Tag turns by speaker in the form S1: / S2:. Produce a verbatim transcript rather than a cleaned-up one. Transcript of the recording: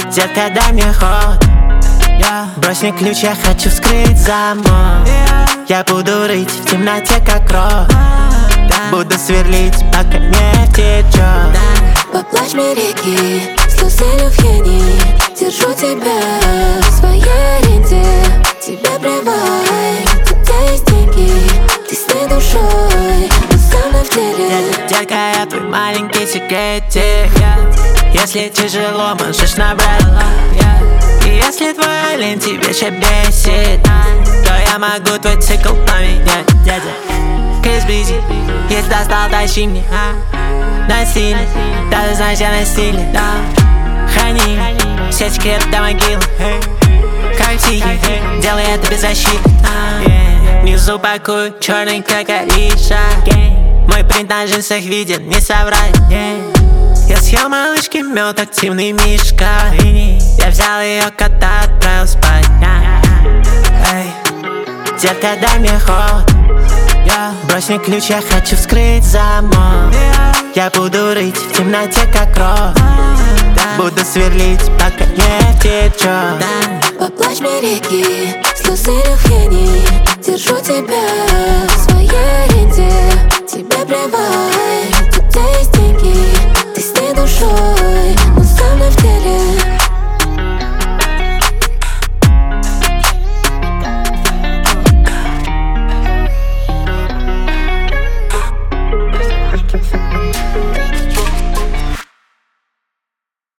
S1: Детка, дай мне ход, брось мне ключ, я хочу вскрыть замок. Я буду рыть в темноте, как рот. Буду сверлить, пока не течет.
S2: Поплачь мне реки, слезы любви. Держу тебя в своей аренде. Тебе плевать, у тебя есть деньги. Ты с ней душой, но со мной в теле.
S1: Детка, я твой маленький секретик. Если тяжело, можешь набрать. И если твой олень тебе еще бесит, то я могу твой цикл поменять. Дядя, Крис Бизи, если достал, тащи мне. Насильно, да ты знаешь, я на стиле, да. Храни все секреты до могилы. Как тихий, делай это без защиты. Внизу пакую черный, как Ариша. Мой принт на джинсах виден, не соврать. Я съел малышки мед, активный мишка. Я взял ее кота, отправил спать. Эй, детка, дай мне ход, брось мне ключ, я хочу вскрыть замок. Я буду рыть в темноте, как рот. Буду сверлить, пока не течет.
S2: Поплачь мне реки, слезы любви. Держу тебя